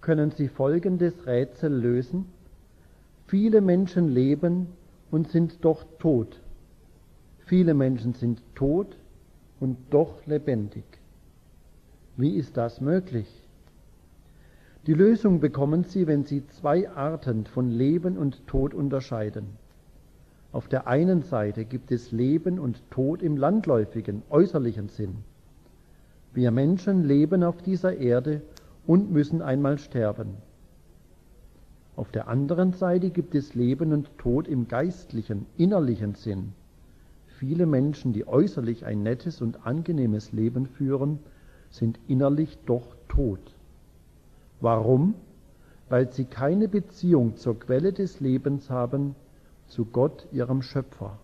können Sie folgendes Rätsel lösen. Viele Menschen leben und sind doch tot. Viele Menschen sind tot und doch lebendig. Wie ist das möglich? Die Lösung bekommen Sie, wenn Sie zwei Arten von Leben und Tod unterscheiden. Auf der einen Seite gibt es Leben und Tod im landläufigen, äußerlichen Sinn. Wir Menschen leben auf dieser Erde und müssen einmal sterben. Auf der anderen Seite gibt es Leben und Tod im geistlichen, innerlichen Sinn. Viele Menschen, die äußerlich ein nettes und angenehmes Leben führen, sind innerlich doch tot. Warum? Weil sie keine Beziehung zur Quelle des Lebens haben, zu Gott, ihrem Schöpfer.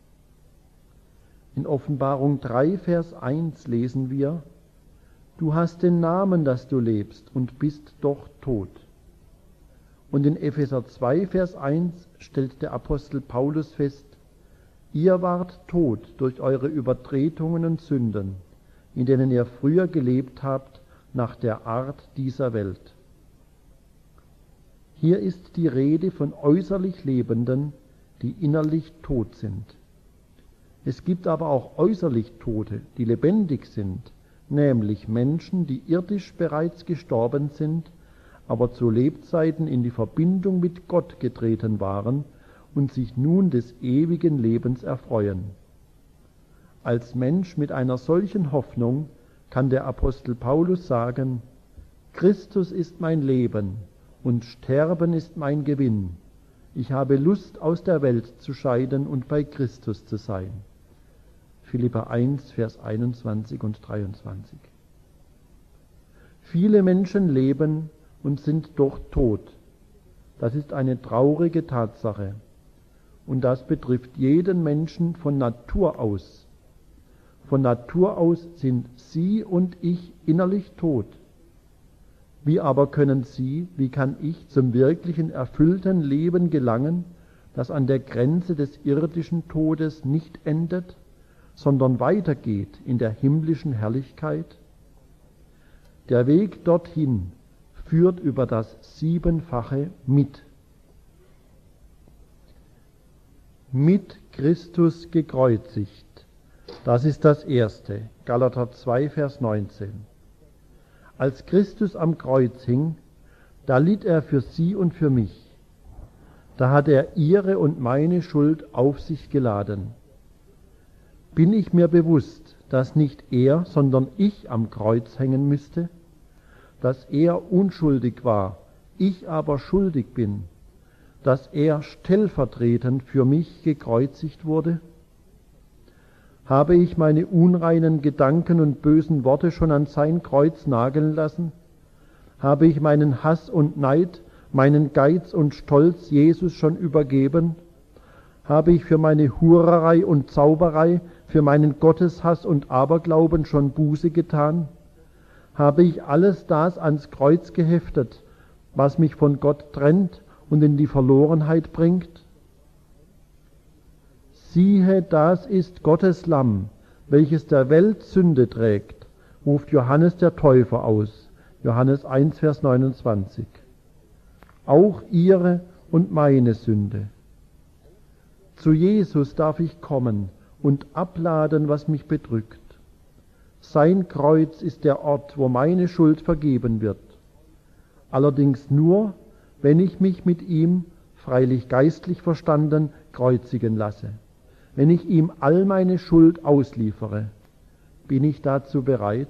In Offenbarung 3, Vers 1 lesen wir: Du hast den Namen, dass du lebst, und bist doch tot. Und in Epheser 2, Vers 1 stellt der Apostel Paulus fest: Ihr wart tot durch eure Übertretungen und Sünden, in denen ihr früher gelebt habt, nach der Art dieser Welt. Hier ist die Rede von äußerlich Lebenden, die innerlich tot sind. Es gibt aber auch äußerlich Tote, die lebendig sind, nämlich Menschen, die irdisch bereits gestorben sind, aber zu Lebzeiten in die Verbindung mit Gott getreten waren und sich nun des ewigen Lebens erfreuen. Als Mensch mit einer solchen Hoffnung kann der Apostel Paulus sagen: Christus ist mein Leben und Sterben ist mein Gewinn. Ich habe Lust, aus der Welt zu scheiden und bei Christus zu sein. Philipper 1, Vers 21 und 23. Viele Menschen leben und sind doch tot. Das ist eine traurige Tatsache. Und das betrifft jeden Menschen von Natur aus. Von Natur aus sind Sie und ich innerlich tot. Wie aber können Sie, wie kann ich zum wirklichen erfüllten Leben gelangen, das an der Grenze des irdischen Todes nicht endet, sondern weitergeht in der himmlischen Herrlichkeit? Der Weg dorthin führt über das siebenfache Mit. Mit Christus gekreuzigt. Das ist das Erste. Galater 2, Vers 19. Als Christus am Kreuz hing, da litt er für Sie und für mich. Da hat er Ihre und meine Schuld auf sich geladen. Bin ich mir bewusst, dass nicht er, sondern ich am Kreuz hängen müsste? Dass er unschuldig war, ich aber schuldig bin? Dass er stellvertretend für mich gekreuzigt wurde? Habe ich meine unreinen Gedanken und bösen Worte schon an sein Kreuz nageln lassen? Habe ich meinen Hass und Neid, meinen Geiz und Stolz Jesus schon übergeben? Habe ich für meine Hurerei und Zauberei, für meinen Gotteshass und Aberglauben schon Buße getan? Habe ich alles das ans Kreuz geheftet, was mich von Gott trennt und in die Verlorenheit bringt? Siehe, das ist Gottes Lamm, welches der Welt Sünde trägt, ruft Johannes der Täufer aus, Johannes 1, Vers 29. Auch ihre und meine Sünde. Zu Jesus darf ich kommen und abladen, was mich bedrückt. Sein Kreuz ist der Ort, wo meine Schuld vergeben wird. Allerdings nur, wenn ich mich mit ihm, freilich geistlich verstanden, kreuzigen lasse. Wenn ich ihm all meine Schuld ausliefere, bin ich dazu bereit?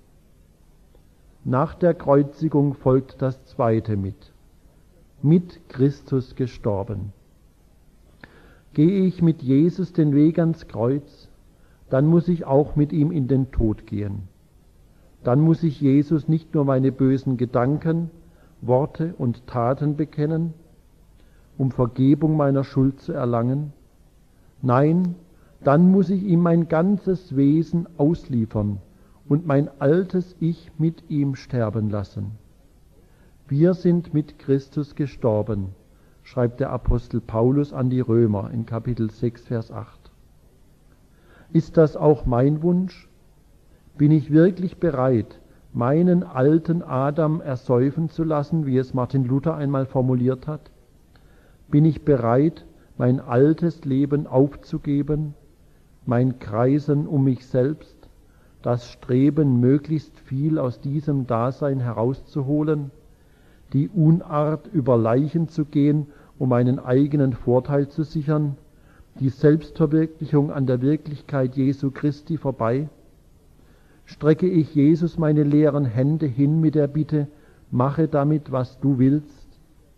Nach der Kreuzigung folgt das zweite mit Christus gestorben. Gehe ich mit Jesus den Weg ans Kreuz, dann muss ich auch mit ihm in den Tod gehen. Dann muss ich Jesus nicht nur meine bösen Gedanken, Worte und Taten bekennen, um Vergebung meiner Schuld zu erlangen. Nein, dann muss ich ihm mein ganzes Wesen ausliefern und mein altes Ich mit ihm sterben lassen. Wir sind mit Christus gestorben, schreibt der Apostel Paulus an die Römer in Kapitel 6, Vers 8. Ist das auch mein Wunsch? Bin ich wirklich bereit, meinen alten Adam ersäufen zu lassen, wie es Martin Luther einmal formuliert hat? Bin ich bereit, mein altes Leben aufzugeben, mein Kreisen um mich selbst, das Streben, möglichst viel aus diesem Dasein herauszuholen, die Unart, über Leichen zu gehen, um einen eigenen Vorteil zu sichern, die Selbstverwirklichung an der Wirklichkeit Jesu Christi vorbei? Strecke ich Jesus meine leeren Hände hin mit der Bitte, mache damit, was du willst?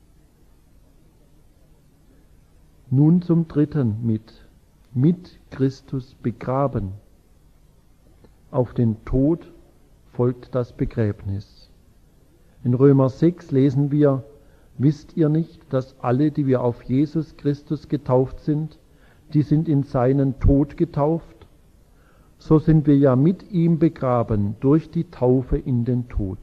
Nun zum dritten mit Christus begraben. Auf den Tod folgt das Begräbnis. In Römer 6 lesen wir, wisst ihr nicht, dass alle, die wir auf Jesus Christus getauft sind, die sind in seinen Tod getauft? So sind wir ja mit ihm begraben durch die Taufe in den Tod.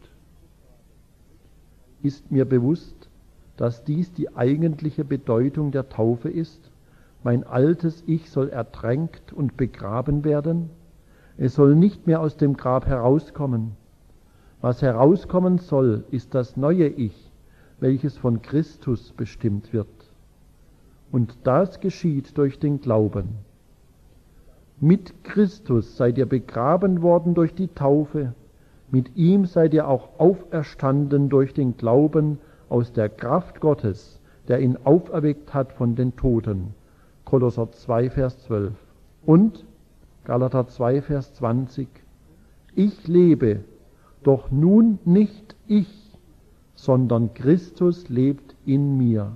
Ist mir bewusst, dass dies die eigentliche Bedeutung der Taufe ist? Mein altes Ich soll ertränkt und begraben werden? Es soll nicht mehr aus dem Grab herauskommen. Was herauskommen soll, ist das neue Ich, welches von Christus bestimmt wird. Und das geschieht durch den Glauben. Mit Christus seid ihr begraben worden durch die Taufe, mit ihm seid ihr auch auferstanden durch den Glauben aus der Kraft Gottes, der ihn auferweckt hat von den Toten. Kolosser 2, Vers 12. Und Galater 2, Vers 20. Ich lebe, doch nun nicht ich, sondern Christus lebt in mir.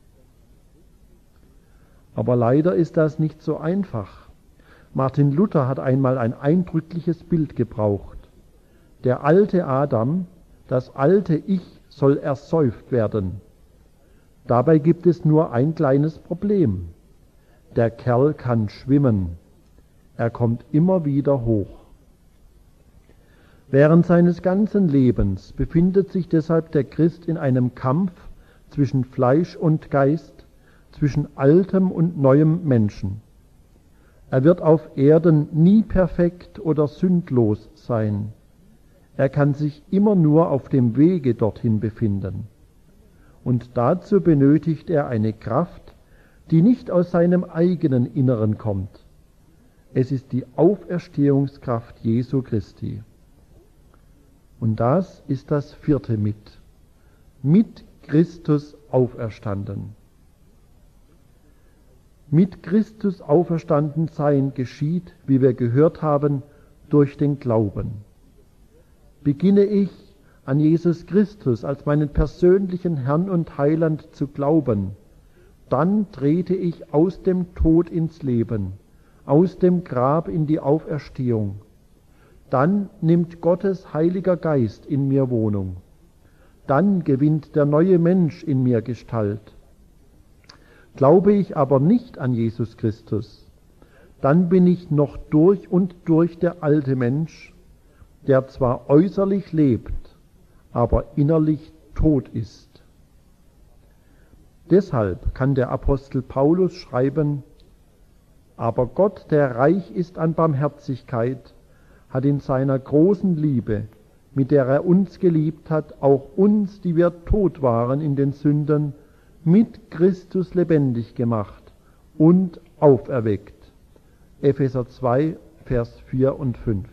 Aber leider ist das nicht so einfach. Martin Luther hat einmal ein eindrückliches Bild gebraucht. Der alte Adam, das alte Ich, soll ersäuft werden. Dabei gibt es nur ein kleines Problem. Der Kerl kann schwimmen. Er kommt immer wieder hoch. Während seines ganzen Lebens befindet sich deshalb der Christ in einem Kampf zwischen Fleisch und Geist, zwischen altem und neuem Menschen. Er wird auf Erden nie perfekt oder sündlos sein. Er kann sich immer nur auf dem Wege dorthin befinden. Und dazu benötigt er eine Kraft, die nicht aus seinem eigenen Inneren kommt. Es ist die Auferstehungskraft Jesu Christi. Und das ist das vierte mit Christus auferstanden. Mit Christus auferstanden sein geschieht, wie wir gehört haben, durch den Glauben. Beginne ich an Jesus Christus als meinen persönlichen Herrn und Heiland zu glauben, dann trete ich aus dem Tod ins Leben, aus dem Grab in die Auferstehung. Dann nimmt Gottes Heiliger Geist in mir Wohnung. Dann gewinnt der neue Mensch in mir Gestalt. Glaube ich aber nicht an Jesus Christus, dann bin ich noch durch und durch der alte Mensch, der zwar äußerlich lebt, aber innerlich tot ist. Deshalb kann der Apostel Paulus schreiben, aber Gott, der reich ist an Barmherzigkeit, hat in seiner großen Liebe, mit der er uns geliebt hat, auch uns, die wir tot waren in den Sünden, mit Christus lebendig gemacht und auferweckt. Epheser 2, Vers 4 und 5.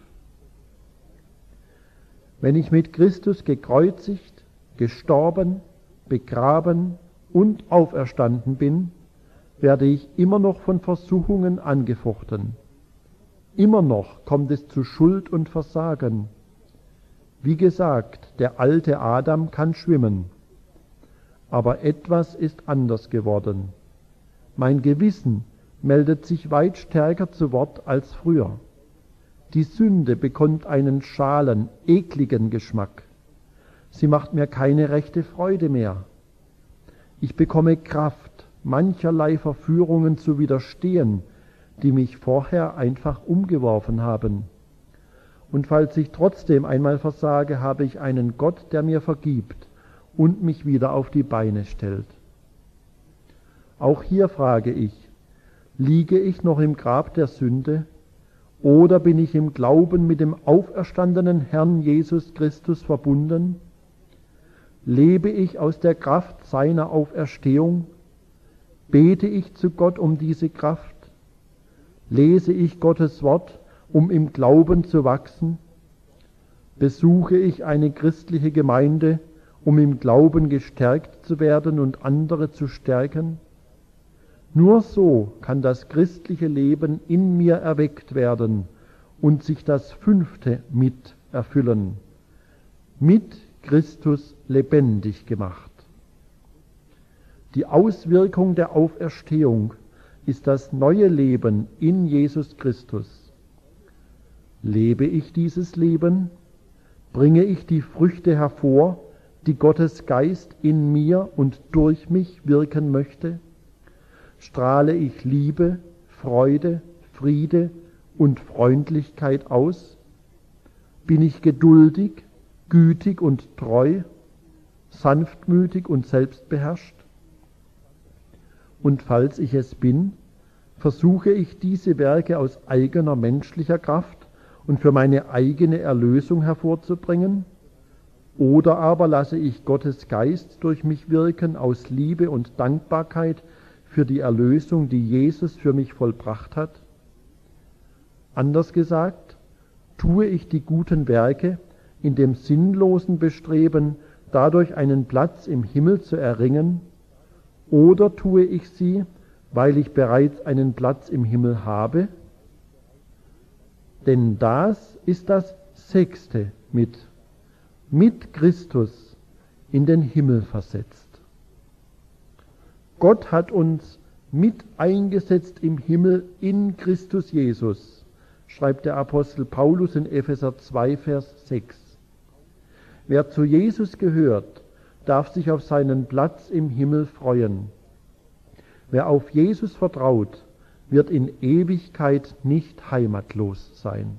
Wenn ich mit Christus gekreuzigt, gestorben, begraben und auferstanden bin, werde ich immer noch von Versuchungen angefochten. Immer noch kommt es zu Schuld und Versagen. Wie gesagt, der alte Adam kann schwimmen. Aber etwas ist anders geworden. Mein Gewissen meldet sich weit stärker zu Wort als früher. Die Sünde bekommt einen schalen, ekligen Geschmack. Sie macht mir keine rechte Freude mehr. Ich bekomme Kraft, mancherlei Verführungen zu widerstehen, die mich vorher einfach umgeworfen haben. Und falls ich trotzdem einmal versage, habe ich einen Gott, der mir vergibt und mich wieder auf die Beine stellt. Auch hier frage ich, liege ich noch im Grab der Sünde Oder bin ich im Glauben mit dem auferstandenen Herrn Jesus Christus verbunden? Lebe ich aus der Kraft seiner Auferstehung? Bete ich zu Gott um diese Kraft? Lese ich Gottes Wort, um im Glauben zu wachsen? Besuche ich eine christliche Gemeinde, um im Glauben gestärkt zu werden und andere zu stärken? Nur so kann das christliche Leben in mir erweckt werden und sich das 5. mit erfüllen. Mit Christus lebendig gemacht. Die Auswirkung der Auferstehung ist das neue Leben in Jesus Christus. Lebe ich dieses Leben? Bringe ich die Früchte hervor, die Gottes Geist in mir und durch mich wirken möchte? Strahle ich Liebe, Freude, Friede und Freundlichkeit aus? Bin ich geduldig, gütig und treu, sanftmütig und selbstbeherrscht? Und falls ich es bin, versuche ich diese Werke aus eigener menschlicher Kraft und für meine eigene Erlösung hervorzubringen? Oder aber lasse ich Gottes Geist durch mich wirken aus Liebe und Dankbarkeit für die Erlösung, die Jesus für mich vollbracht hat? Anders gesagt, tue ich die guten Werke in dem sinnlosen Bestreben, dadurch einen Platz im Himmel zu erringen, oder tue ich sie, weil ich bereits einen Platz im Himmel habe? Denn das ist das 6. mit Christus in den Himmel versetzt. Gott hat uns mit eingesetzt im Himmel in Christus Jesus, schreibt der Apostel Paulus in Epheser 2, Vers 6. Wer zu Jesus gehört, darf sich auf seinen Platz im Himmel freuen. Wer auf Jesus vertraut, wird in Ewigkeit nicht heimatlos sein.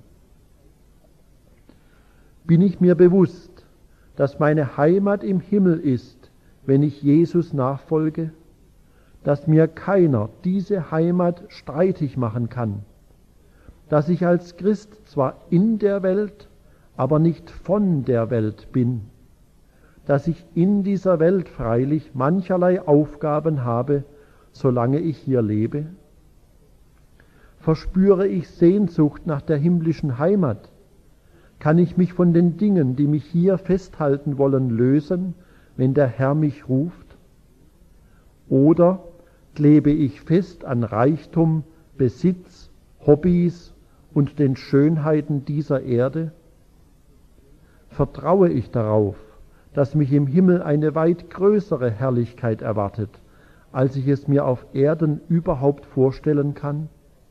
Bin ich mir bewusst, dass meine Heimat im Himmel ist, wenn ich Jesus nachfolge? Dass mir keiner diese Heimat streitig machen kann, dass ich als Christ zwar in der Welt, aber nicht von der Welt bin, dass ich in dieser Welt freilich mancherlei Aufgaben habe, solange ich hier lebe? Verspüre ich Sehnsucht nach der himmlischen Heimat? Kann ich mich von den Dingen, die mich hier festhalten wollen, lösen, wenn der Herr mich ruft? Oder klebe ich fest an Reichtum, Besitz, Hobbys und den Schönheiten dieser Erde? Vertraue ich darauf, dass mich im Himmel eine weit größere Herrlichkeit erwartet, als ich es mir auf Erden überhaupt vorstellen kann?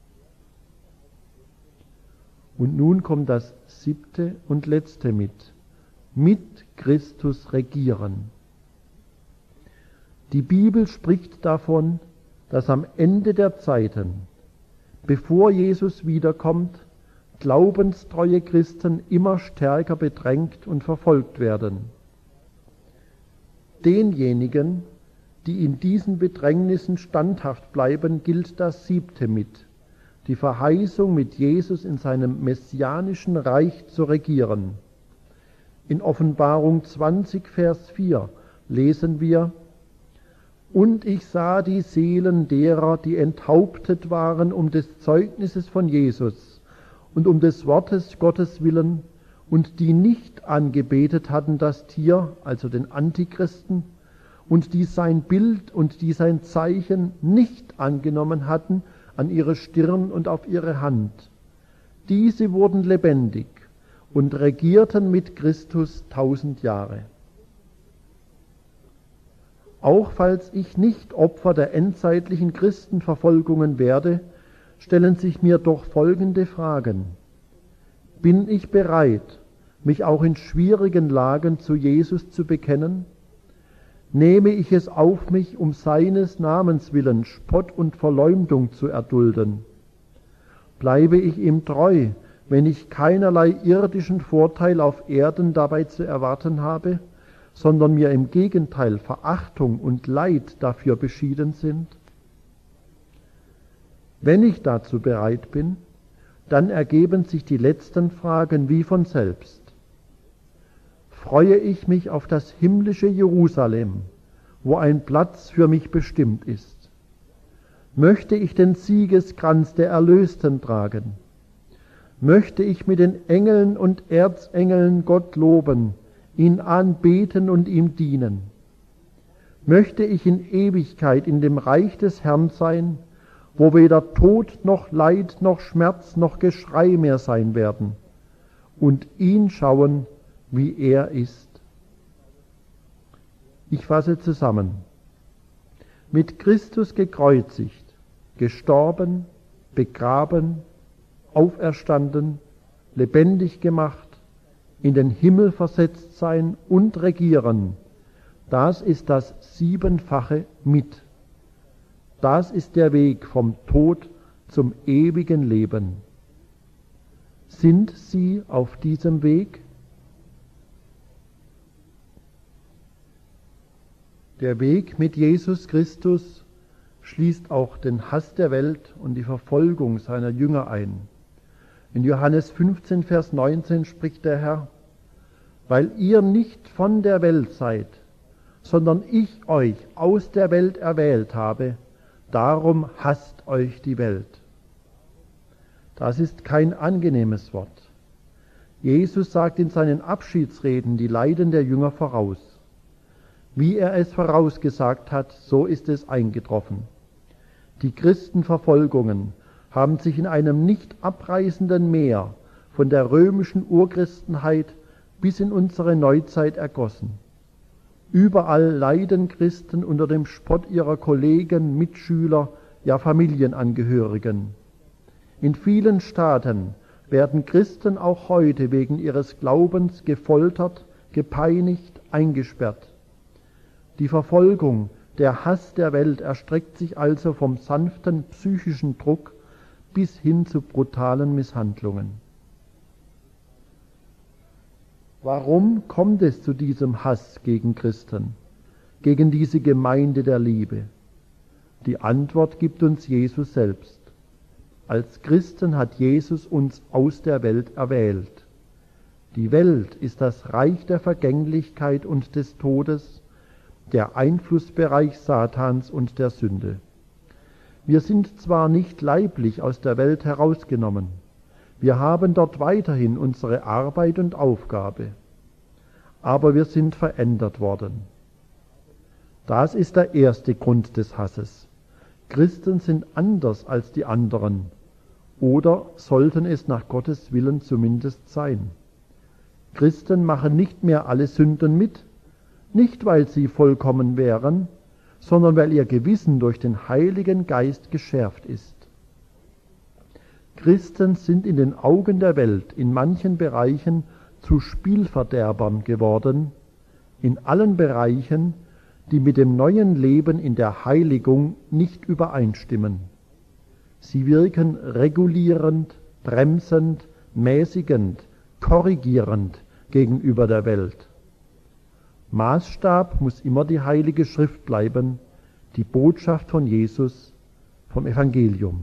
Und nun kommt das 7. und letzte mit Christus regieren. Die Bibel spricht davon, dass am Ende der Zeiten, bevor Jesus wiederkommt, glaubenstreue Christen immer stärker bedrängt und verfolgt werden. Denjenigen, die in diesen Bedrängnissen standhaft bleiben, gilt das 7. die Verheißung, mit Jesus in seinem messianischen Reich zu regieren. In Offenbarung 20, Vers 4 lesen wir: Und ich sah die Seelen derer, die enthauptet waren um des Zeugnisses von Jesus und um des Wortes Gottes willen und die nicht angebetet hatten das Tier, also den Antichristen, und die sein Bild und die sein Zeichen nicht angenommen hatten an ihre Stirn und auf ihre Hand. Diese wurden lebendig und regierten mit Christus 1000 Jahre. Auch falls ich nicht Opfer der endzeitlichen Christenverfolgungen werde, stellen sich mir doch folgende Fragen. Bin ich bereit, mich auch in schwierigen Lagen zu Jesus zu bekennen? Nehme ich es auf mich, um seines Namens willen Spott und Verleumdung zu erdulden? Bleibe ich ihm treu, wenn ich keinerlei irdischen Vorteil auf Erden dabei zu erwarten habe, sondern mir im Gegenteil Verachtung und Leid dafür beschieden sind? Wenn ich dazu bereit bin, dann ergeben sich die letzten Fragen wie von selbst. Freue ich mich auf das himmlische Jerusalem, wo ein Platz für mich bestimmt ist? Möchte ich den Siegeskranz der Erlösten tragen? Möchte ich mit den Engeln und Erzengeln Gott loben, ihn anbeten und ihm dienen? Möchte ich in Ewigkeit in dem Reich des Herrn sein, wo weder Tod noch Leid noch Schmerz noch Geschrei mehr sein werden, und ihn schauen, wie er ist? Ich fasse zusammen. Mit Christus gekreuzigt, gestorben, begraben, auferstanden, lebendig gemacht, in den Himmel versetzt sein und regieren, das ist das siebenfache Mit. Das ist der Weg vom Tod zum ewigen Leben. Sind Sie auf diesem Weg? Der Weg mit Jesus Christus schließt auch den Hass der Welt und die Verfolgung seiner Jünger ein. In Johannes 15, Vers 19 spricht der Herr: Weil ihr nicht von der Welt seid, sondern ich euch aus der Welt erwählt habe, darum hasst euch die Welt. Das ist kein angenehmes Wort. Jesus sagt in seinen Abschiedsreden die Leiden der Jünger voraus. Wie er es vorausgesagt hat, so ist es eingetroffen. Die Christenverfolgungen haben sich in einem nicht abreißenden Meer von der römischen Urchristenheit bis in unsere Neuzeit ergossen. Überall leiden Christen unter dem Spott ihrer Kollegen, Mitschüler, ja Familienangehörigen. In vielen Staaten werden Christen auch heute wegen ihres Glaubens gefoltert, gepeinigt, eingesperrt. Die Verfolgung, der Hass der Welt erstreckt sich also vom sanften psychischen Druck bis hin zu brutalen Misshandlungen. Warum kommt es zu diesem Hass gegen Christen, gegen diese Gemeinde der Liebe? Die Antwort gibt uns Jesus selbst. Als Christen hat Jesus uns aus der Welt erwählt. Die Welt ist das Reich der Vergänglichkeit und des Todes, der Einflussbereich Satans und der Sünde. Wir sind zwar nicht leiblich aus der Welt herausgenommen, wir haben dort weiterhin unsere Arbeit und Aufgabe, aber wir sind verändert worden. Das ist der erste Grund des Hasses. Christen sind anders als die anderen, oder sollten es nach Gottes Willen zumindest sein. Christen machen nicht mehr alle Sünden mit, nicht weil sie vollkommen wären, sondern weil ihr Gewissen durch den Heiligen Geist geschärft ist. Christen sind in den Augen der Welt in manchen Bereichen zu Spielverderbern geworden, in allen Bereichen, die mit dem neuen Leben in der Heiligung nicht übereinstimmen. Sie wirken regulierend, bremsend, mäßigend, korrigierend gegenüber der Welt. Maßstab muss immer die Heilige Schrift bleiben, die Botschaft von Jesus, vom Evangelium.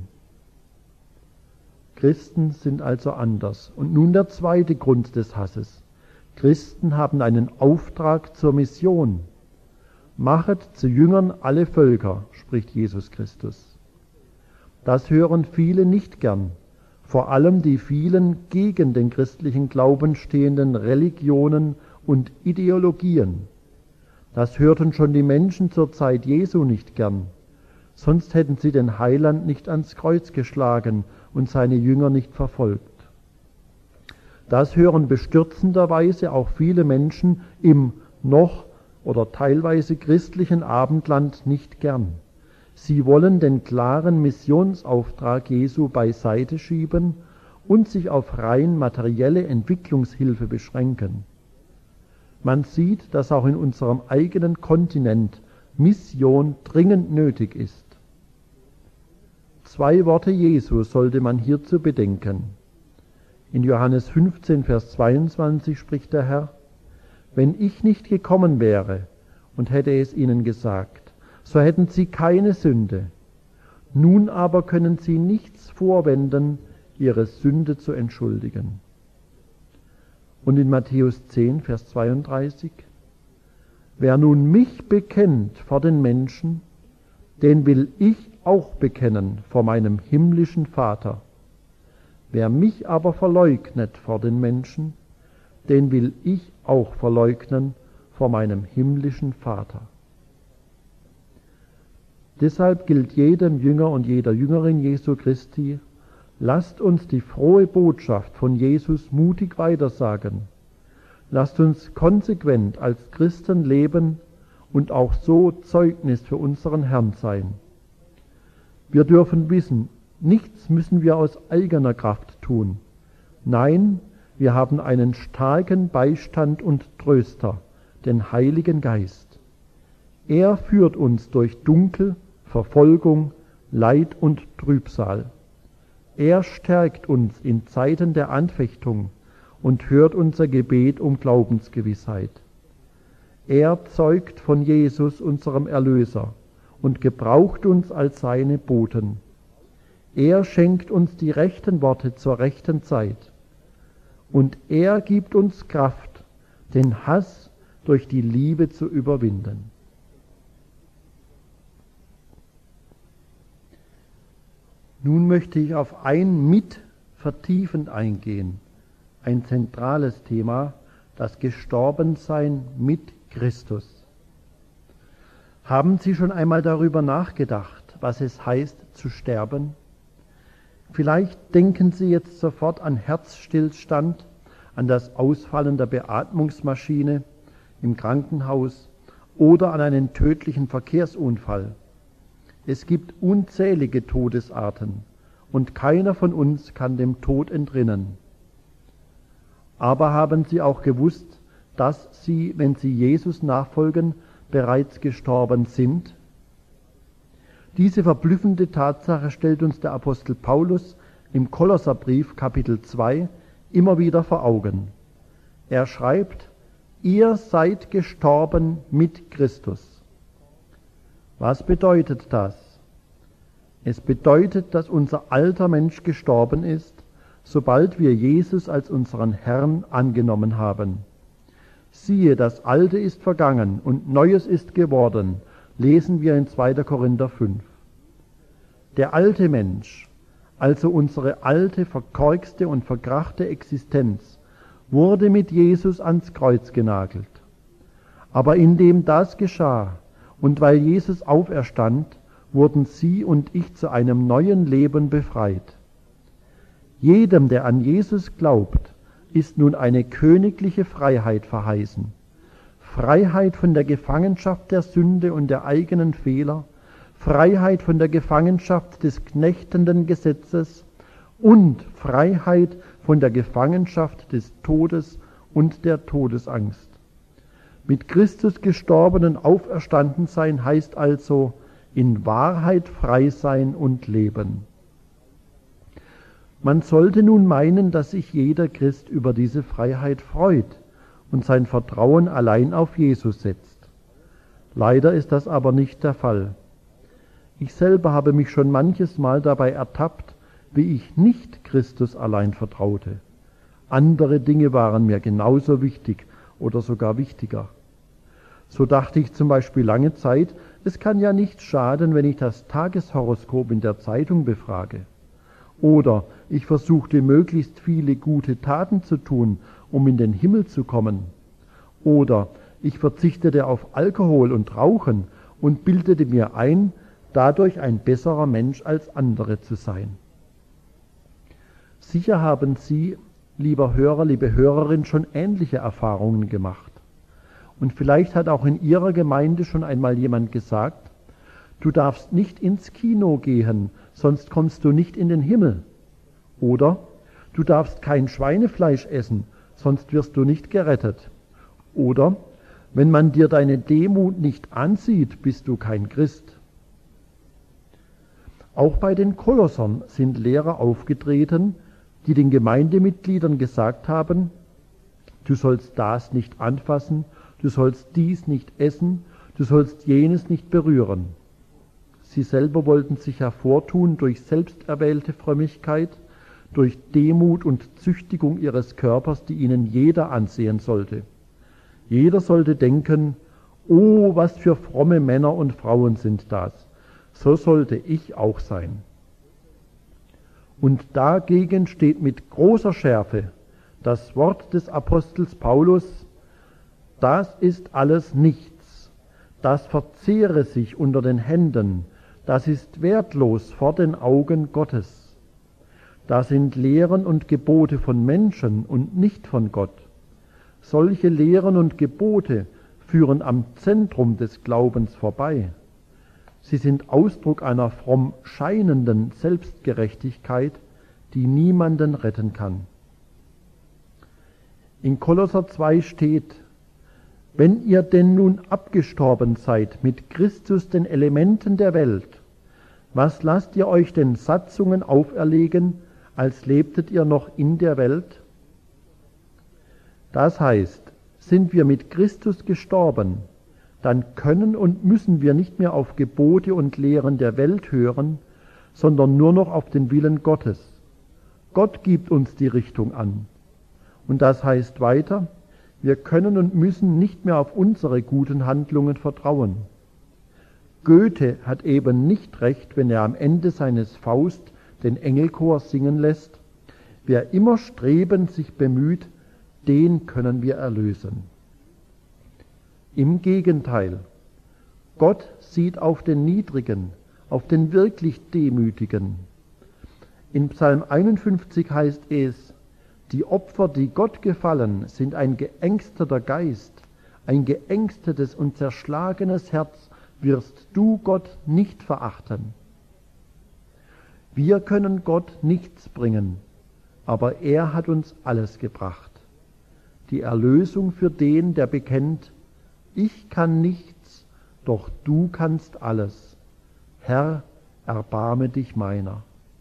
Christen sind also anders. Und nun der zweite Grund des Hasses. Christen haben einen Auftrag zur Mission. Machet zu Jüngern alle Völker, spricht Jesus Christus. Das hören viele nicht gern, vor allem die vielen gegen den christlichen Glauben stehenden Religionen und Ideologien. Das hörten schon die Menschen zur Zeit Jesu nicht gern, sonst hätten sie den Heiland nicht ans Kreuz geschlagen und seine Jünger nicht verfolgt. Das hören bestürzenderweise auch viele Menschen im noch oder teilweise christlichen Abendland nicht gern. Sie wollen den klaren Missionsauftrag Jesu beiseite schieben und sich auf rein materielle Entwicklungshilfe beschränken. Man sieht, dass auch in unserem eigenen Kontinent Mission dringend nötig ist. 2 Worte Jesu sollte man hierzu bedenken. In Johannes 15, Vers 22 spricht der Herr: Wenn ich nicht gekommen wäre und hätte es ihnen gesagt, so hätten sie keine Sünde. Nun aber können sie nichts vorwenden, ihre Sünde zu entschuldigen. Und in Matthäus 10, Vers 32, wer nun mich bekennt vor den Menschen, den will ich auch bekennen vor meinem himmlischen Vater. Wer mich aber verleugnet vor den Menschen, den will ich auch verleugnen vor meinem himmlischen Vater. Deshalb gilt jedem Jünger und jeder Jüngerin Jesu Christi, lasst uns die frohe Botschaft von Jesus mutig weitersagen. Lasst uns konsequent als Christen leben und auch so Zeugnis für unseren Herrn sein. Wir dürfen wissen, nichts müssen wir aus eigener Kraft tun. Nein, wir haben einen starken Beistand und Tröster, den Heiligen Geist. Er führt uns durch Dunkel, Verfolgung, Leid und Trübsal. Er stärkt uns in Zeiten der Anfechtung und hört unser Gebet um Glaubensgewissheit. Er zeugt von Jesus, unserem Erlöser, und gebraucht uns als seine Boten. Er schenkt uns die rechten Worte zur rechten Zeit. Und er gibt uns Kraft, den Hass durch die Liebe zu überwinden. Nun möchte ich auf ein mit vertiefend eingehen, ein zentrales Thema, das Gestorbensein mit Christus. Haben Sie schon einmal darüber nachgedacht, was es heißt zu sterben? Vielleicht denken Sie jetzt sofort an Herzstillstand, an das Ausfallen der Beatmungsmaschine im Krankenhaus oder an einen tödlichen Verkehrsunfall. Es gibt unzählige Todesarten und keiner von uns kann dem Tod entrinnen. Aber haben Sie auch gewusst, dass Sie, wenn Sie Jesus nachfolgen, bereits gestorben sind? Diese verblüffende Tatsache stellt uns der Apostel Paulus im Kolosserbrief Kapitel 2 immer wieder vor Augen. Er schreibt, ihr seid gestorben mit Christus. Was bedeutet das? Es bedeutet, dass unser alter Mensch gestorben ist, sobald wir Jesus als unseren Herrn angenommen haben. Siehe, das Alte ist vergangen und Neues ist geworden, lesen wir in 2. Korinther 5. Der alte Mensch, also unsere alte, verkorkste und verkrachte Existenz, wurde mit Jesus ans Kreuz genagelt. Aber indem das geschah und weil Jesus auferstand, wurden Sie und ich zu einem neuen Leben befreit. Jedem, der an Jesus glaubt, ist nun eine königliche Freiheit verheißen. Freiheit von der Gefangenschaft der Sünde und der eigenen Fehler, Freiheit von der Gefangenschaft des knechtenden Gesetzes und Freiheit von der Gefangenschaft des Todes und der Todesangst. Mit Christus gestorben und auferstanden sein heißt also in Wahrheit frei sein und leben. Man sollte nun meinen, dass sich jeder Christ über diese Freiheit freut und sein Vertrauen allein auf Jesus setzt. Leider ist das aber nicht der Fall. Ich selber habe mich schon manches Mal dabei ertappt, wie ich nicht Christus allein vertraute. Andere Dinge waren mir genauso wichtig oder sogar wichtiger. So dachte ich zum Beispiel lange Zeit, es kann ja nicht schaden, wenn ich das Tageshoroskop in der Zeitung befrage. Oder ich versuchte möglichst viele gute Taten zu tun, um in den Himmel zu kommen. Oder ich verzichtete auf Alkohol und Rauchen und bildete mir ein, dadurch ein besserer Mensch als andere zu sein. Sicher haben Sie, lieber Hörer, liebe Hörerin, schon ähnliche Erfahrungen gemacht. Und vielleicht hat auch in Ihrer Gemeinde schon einmal jemand gesagt, du darfst nicht ins Kino gehen, sonst kommst du nicht in den Himmel. Oder du darfst kein Schweinefleisch essen, sonst wirst du nicht gerettet. Oder wenn man dir deine Demut nicht ansieht, bist du kein Christ. Auch bei den Kolossern sind Lehrer aufgetreten, die den Gemeindemitgliedern gesagt haben, du sollst das nicht anfassen, du sollst dies nicht essen, du sollst jenes nicht berühren. Sie selber wollten sich hervortun durch selbsterwählte Frömmigkeit, durch Demut und Züchtigung ihres Körpers, die ihnen jeder ansehen sollte. Jeder sollte denken, oh, was für fromme Männer und Frauen sind das. So sollte ich auch sein. Und dagegen steht mit großer Schärfe das Wort des Apostels Paulus: Das ist alles nichts, das verzehre sich unter den Händen, das ist wertlos vor den Augen Gottes. Da sind Lehren und Gebote von Menschen und nicht von Gott. Solche Lehren und Gebote führen am Zentrum des Glaubens vorbei. Sie sind Ausdruck einer fromm scheinenden Selbstgerechtigkeit, die niemanden retten kann. In Kolosser 2 steht: Wenn ihr denn nun abgestorben seid mit Christus den Elementen der Welt, was lasst ihr euch denn Satzungen auferlegen, als lebtet ihr noch in der Welt? Das heißt, sind wir mit Christus gestorben, dann können und müssen wir nicht mehr auf Gebote und Lehren der Welt hören, sondern nur noch auf den Willen Gottes. Gott gibt uns die Richtung an. Und das heißt weiter, wir können und müssen nicht mehr auf unsere guten Handlungen vertrauen. Goethe hat eben nicht recht, wenn er am Ende seines Faust den Engelchor singen lässt: Wer immer strebend sich bemüht, den können wir erlösen. Im Gegenteil, Gott sieht auf den Niedrigen, auf den wirklich Demütigen. In Psalm 51 heißt es: Die Opfer, die Gott gefallen, sind ein geängsteter Geist, ein geängstetes und zerschlagenes Herz wirst du, Gott, nicht verachten. Wir können Gott nichts bringen, aber er hat uns alles gebracht. Die Erlösung für den, der bekennt: Ich kann nichts, doch du kannst alles. Herr, erbarme dich meiner.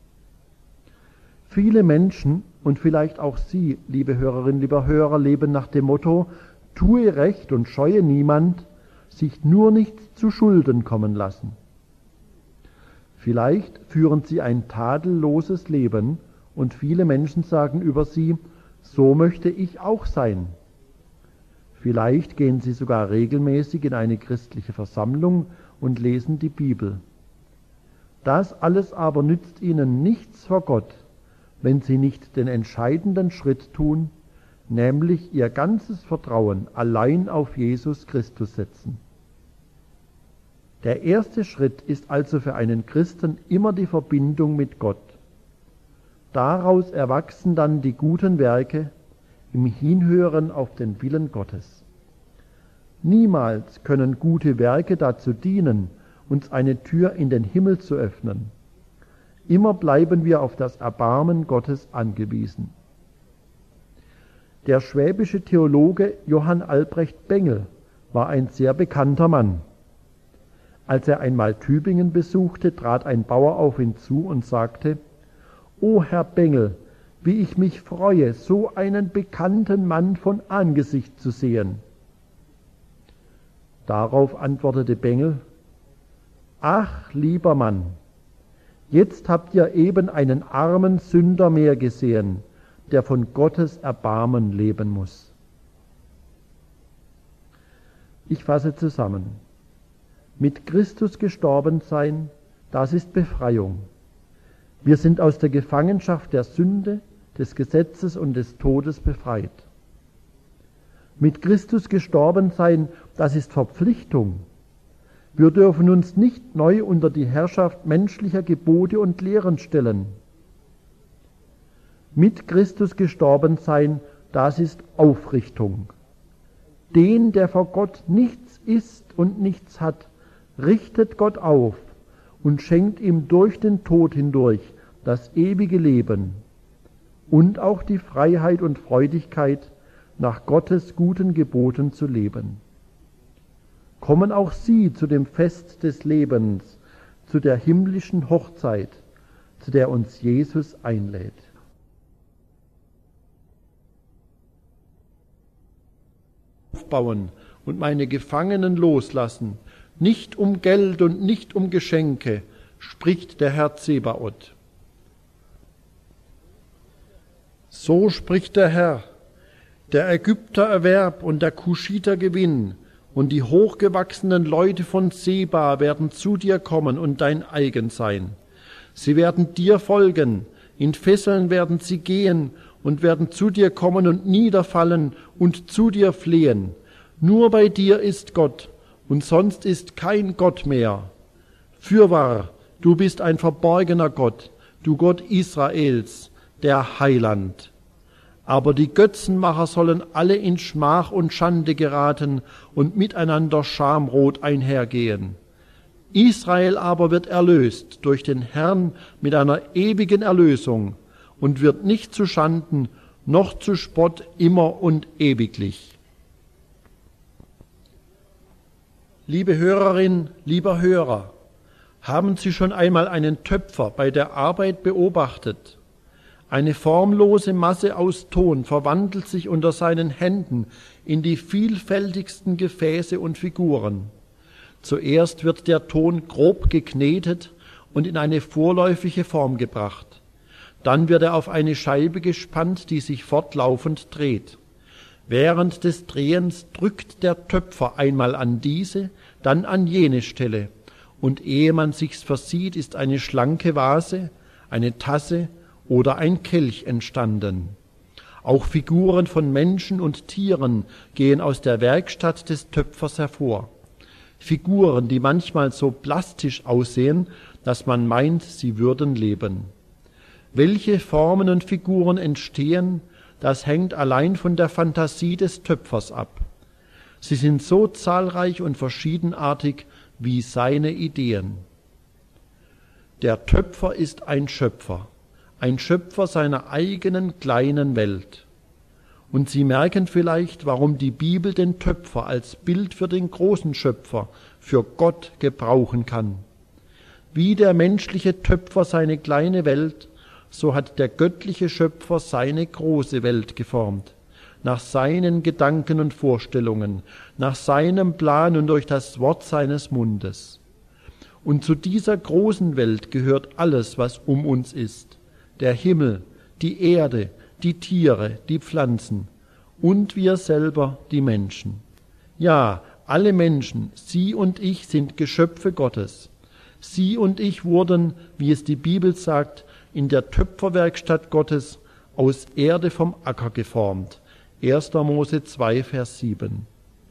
Viele Menschen, und vielleicht auch Sie, liebe Hörerinnen, lieber Hörer, leben nach dem Motto: Tue Recht und scheue niemand, sich nur nicht zu Schulden kommen lassen. Vielleicht führen Sie ein tadelloses Leben und viele Menschen sagen über Sie: So möchte ich auch sein. Vielleicht gehen Sie sogar regelmäßig in eine christliche Versammlung und lesen die Bibel. Das alles aber nützt Ihnen nichts vor Gott, wenn Sie nicht den entscheidenden Schritt tun, nämlich Ihr ganzes Vertrauen allein auf Jesus Christus setzen. Der erste Schritt ist also für einen Christen immer die Verbindung mit Gott. Daraus erwachsen dann die guten Werke im Hinhören auf den Willen Gottes. Niemals können gute Werke dazu dienen, uns eine Tür in den Himmel zu öffnen. Immer bleiben wir auf das Erbarmen Gottes angewiesen. Der schwäbische Theologe Johann Albrecht Bengel war ein sehr bekannter Mann. Als er einmal Tübingen besuchte, trat ein Bauer auf ihn zu und sagte: »O Herr Bengel, wie ich mich freue, so einen bekannten Mann von Angesicht zu sehen.« Darauf antwortete Bengel: »Ach, lieber Mann, jetzt habt ihr eben einen armen Sünder mehr gesehen, der von Gottes Erbarmen leben muss.« Ich fasse zusammen. Mit Christus gestorben sein, das ist Befreiung. Wir sind aus der Gefangenschaft der Sünde, des Gesetzes und des Todes befreit. Mit Christus gestorben sein, das ist Verpflichtung. Wir dürfen uns nicht neu unter die Herrschaft menschlicher Gebote und Lehren stellen. Mit Christus gestorben sein, das ist Aufrichtung. Den, der vor Gott nichts ist und nichts hat, richtet Gott auf und schenkt ihm durch den Tod hindurch das ewige Leben und auch die Freiheit und Freudigkeit, nach Gottes guten Geboten zu leben. Kommen auch Sie zu dem Fest des Lebens, zu der himmlischen Hochzeit, zu der uns Jesus einlädt. Aufbauen und meine Gefangenen loslassen, nicht um Geld und nicht um Geschenke, spricht der Herr Zebaoth. So spricht der Herr, der Ägypter Erwerb und der Kuschiter Gewinn und die hochgewachsenen Leute von Seba werden zu dir kommen und dein eigen sein. Sie werden dir folgen, in Fesseln werden sie gehen und werden zu dir kommen und niederfallen und zu dir flehen. Nur bei dir ist Gott, und sonst ist kein Gott mehr. Fürwahr, du bist ein verborgener Gott, du Gott Israels, der Heiland. Aber die Götzenmacher sollen alle in Schmach und Schande geraten und miteinander schamrot einhergehen. Israel aber wird erlöst durch den Herrn mit einer ewigen Erlösung und wird nicht zu Schanden noch zu Spott immer und ewiglich. Liebe Hörerin, lieber Hörer, haben Sie schon einmal einen Töpfer bei der Arbeit beobachtet? Eine formlose Masse aus Ton verwandelt sich unter seinen Händen in die vielfältigsten Gefäße und Figuren. Zuerst wird der Ton grob geknetet und in eine vorläufige Form gebracht. Dann wird er auf eine Scheibe gespannt, die sich fortlaufend dreht. Während des Drehens drückt der Töpfer einmal an diese, dann an jene Stelle, und ehe man sich's versieht, ist eine schlanke Vase, eine Tasse oder ein Kelch entstanden. Auch Figuren von Menschen und Tieren gehen aus der Werkstatt des Töpfers hervor. Figuren, die manchmal so plastisch aussehen, dass man meint, sie würden leben. Welche Formen und Figuren entstehen, das hängt allein von der Fantasie des Töpfers ab. Sie sind so zahlreich und verschiedenartig wie seine Ideen. Der Töpfer ist ein Schöpfer seiner eigenen kleinen Welt. Und Sie merken vielleicht, warum die Bibel den Töpfer als Bild für den großen Schöpfer, für Gott gebrauchen kann. Wie der menschliche Töpfer seine kleine Welt, so hat der göttliche Schöpfer seine große Welt geformt, nach seinen Gedanken und Vorstellungen, nach seinem Plan und durch das Wort seines Mundes. Und zu dieser großen Welt gehört alles, was um uns ist: der Himmel, die Erde, die Tiere, die Pflanzen und wir selber, die Menschen. Ja, alle Menschen, Sie und ich, sind Geschöpfe Gottes. Sie und ich wurden, wie es die Bibel sagt, in der Töpferwerkstatt Gottes aus Erde vom Acker geformt. 1. Mose 2, Vers 7.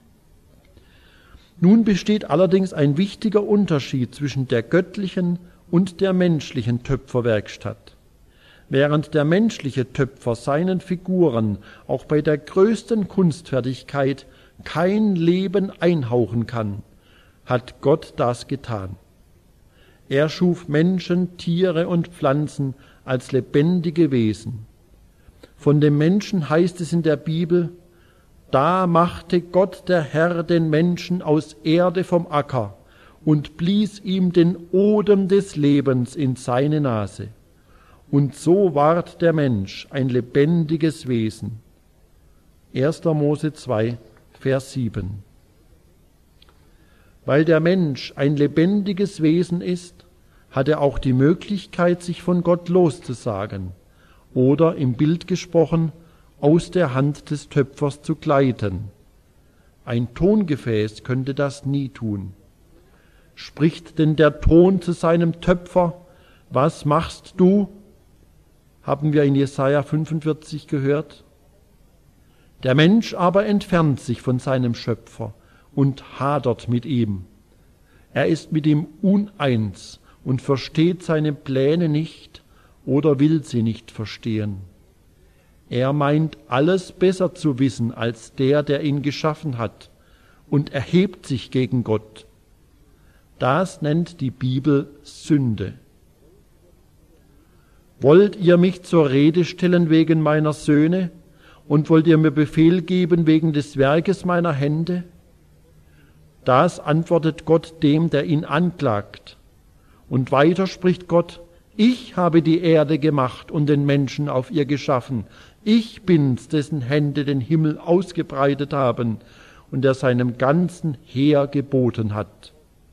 Nun besteht allerdings ein wichtiger Unterschied zwischen der göttlichen und der menschlichen Töpferwerkstatt. Während der menschliche Töpfer seinen Figuren auch bei der größten Kunstfertigkeit kein Leben einhauchen kann, hat Gott das getan. Er schuf Menschen, Tiere und Pflanzen als lebendige Wesen. Von dem Menschen heißt es in der Bibel: Da machte Gott der Herr den Menschen aus Erde vom Acker und blies ihm den Odem des Lebens in seine Nase. Und so ward der Mensch ein lebendiges Wesen. 1. Mose 2, Vers 7. Weil der Mensch ein lebendiges Wesen ist, hat er auch die Möglichkeit, sich von Gott loszusagen oder, im Bild gesprochen, aus der Hand des Töpfers zu gleiten. Ein Tongefäß könnte das nie tun. Spricht denn der Ton zu seinem Töpfer: Was machst du? Haben wir in Jesaja 45 gehört. Der Mensch aber entfernt sich von seinem Schöpfer und hadert mit ihm. Er ist mit ihm uneins und versteht seine Pläne nicht oder will sie nicht verstehen. Er meint, alles besser zu wissen als der ihn geschaffen hat, und erhebt sich gegen Gott. Das nennt die Bibel Sünde. Wollt ihr mich zur Rede stellen wegen meiner Söhne, und wollt ihr mir Befehl geben wegen des Werkes meiner Hände? Das antwortet Gott dem, der ihn anklagt. Und weiter spricht Gott: Ich habe die Erde gemacht und den Menschen auf ihr geschaffen. Ich bin's, dessen Hände den Himmel ausgebreitet haben und der seinem ganzen Heer geboten hat.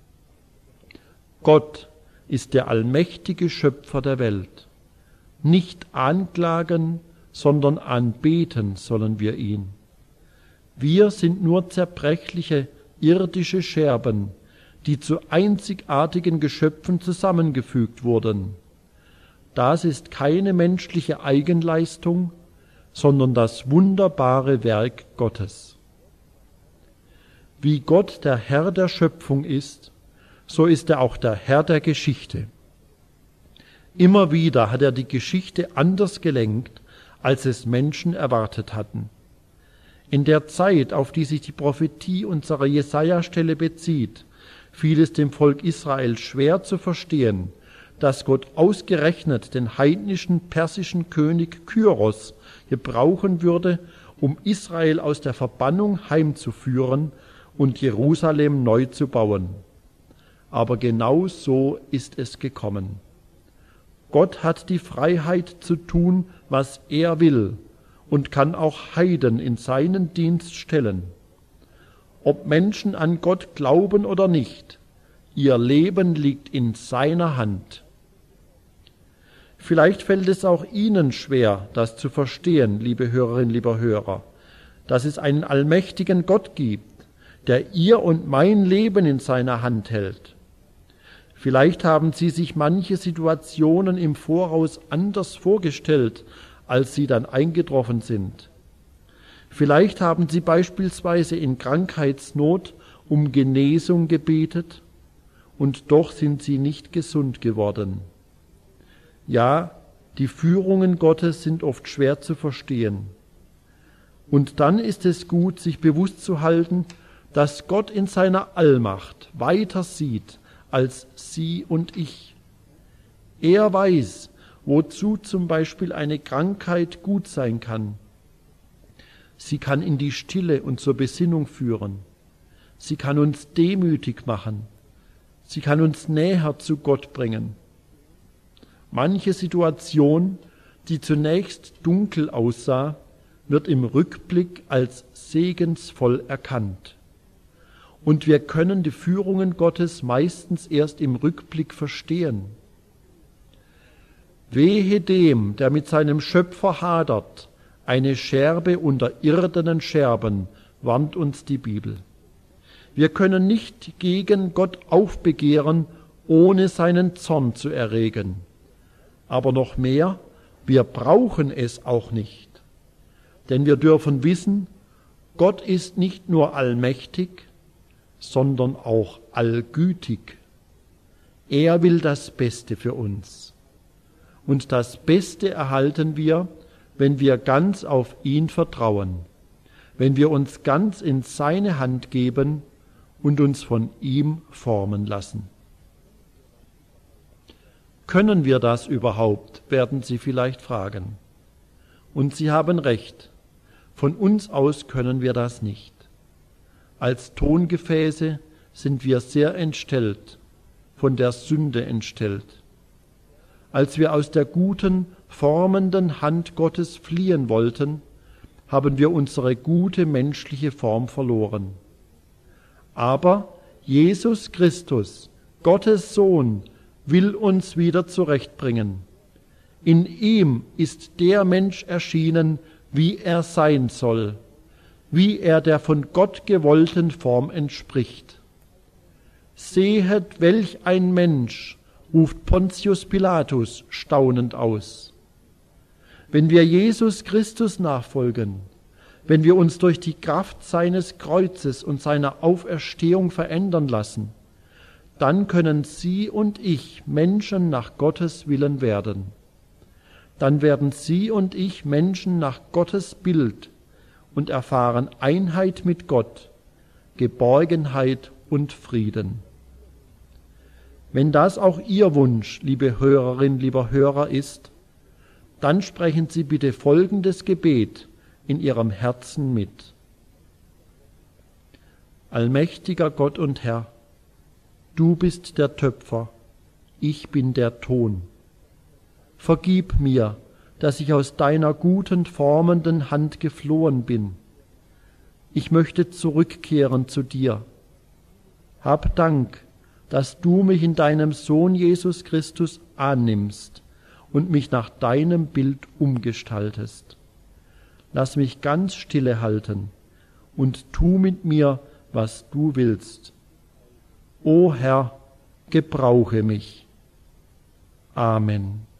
Gott ist der allmächtige Schöpfer der Welt. Nicht anklagen, sondern anbeten sollen wir ihn. Wir sind nur zerbrechliche, irdische Scherben, die zu einzigartigen Geschöpfen zusammengefügt wurden. Das ist keine menschliche Eigenleistung, sondern das wunderbare Werk Gottes. Wie Gott der Herr der Schöpfung ist, so ist er auch der Herr der Geschichte. Immer wieder hat er die Geschichte anders gelenkt, als es Menschen erwartet hatten. In der Zeit, auf die sich die Prophetie unserer Jesaja-Stelle bezieht, fiel es dem Volk Israel schwer zu verstehen, dass Gott ausgerechnet den heidnischen persischen König Kyros gebrauchen würde, um Israel aus der Verbannung heimzuführen und Jerusalem neu zu bauen. Aber genau so ist es gekommen. Gott hat die Freiheit zu tun, was er will, und kann auch Heiden in seinen Dienst stellen. Ob Menschen an Gott glauben oder nicht, ihr Leben liegt in seiner Hand. Vielleicht fällt es auch Ihnen schwer, das zu verstehen, liebe Hörerinnen, lieber Hörer, dass es einen allmächtigen Gott gibt, der Ihr und mein Leben in seiner Hand hält. Vielleicht haben Sie sich manche Situationen im Voraus anders vorgestellt, als sie dann eingetroffen sind. Vielleicht haben Sie beispielsweise in Krankheitsnot um Genesung gebetet und doch sind Sie nicht gesund geworden. Ja, die Führungen Gottes sind oft schwer zu verstehen. Und dann ist es gut, sich bewusst zu halten, dass Gott in seiner Allmacht weiter sieht als Sie und ich. Er weiß, wozu zum Beispiel eine Krankheit gut sein kann. Sie kann in die Stille und zur Besinnung führen. Sie kann uns demütig machen. Sie kann uns näher zu Gott bringen. Manche Situation, die zunächst dunkel aussah, wird im Rückblick als segensvoll erkannt. Und wir können die Führungen Gottes meistens erst im Rückblick verstehen. Wehe dem, der mit seinem Schöpfer hadert, eine Scherbe unter irdenen Scherben, warnt uns die Bibel. Wir können nicht gegen Gott aufbegehren, ohne seinen Zorn zu erregen. Aber noch mehr, wir brauchen es auch nicht. Denn wir dürfen wissen, Gott ist nicht nur allmächtig, sondern auch allgütig. Er will das Beste für uns. Und das Beste erhalten wir, wenn wir ganz auf ihn vertrauen, wenn wir uns ganz in seine Hand geben und uns von ihm formen lassen. Können wir das überhaupt, werden Sie vielleicht fragen. Und Sie haben recht, von uns aus können wir das nicht. Als Tongefäße sind wir sehr entstellt, von der Sünde entstellt. Als wir aus der guten, formenden Hand Gottes fliehen wollten, haben wir unsere gute menschliche Form verloren. Aber Jesus Christus, Gottes Sohn, will uns wieder zurechtbringen. In ihm ist der Mensch erschienen, wie er sein soll, wie er der von Gott gewollten Form entspricht. Sehet, welch ein Mensch, ruft Pontius Pilatus staunend aus. Wenn wir Jesus Christus nachfolgen, wenn wir uns durch die Kraft seines Kreuzes und seiner Auferstehung verändern lassen, dann können Sie und ich Menschen nach Gottes Willen werden. Dann werden Sie und ich Menschen nach Gottes Bild und erfahren Einheit mit Gott, Geborgenheit und Frieden. Wenn das auch Ihr Wunsch, liebe Hörerin, lieber Hörer, ist, dann sprechen Sie bitte folgendes Gebet in Ihrem Herzen mit. Allmächtiger Gott und Herr, du bist der Töpfer, ich bin der Ton. Vergib mir, dass ich aus deiner guten, formenden Hand geflohen bin. Ich möchte zurückkehren zu dir. Hab Dank, dass du mich in deinem Sohn Jesus Christus annimmst und mich nach deinem Bild umgestaltest. lass mich ganz stille halten und tu mit mir, was du willst. O Herr, gebrauche mich. Amen.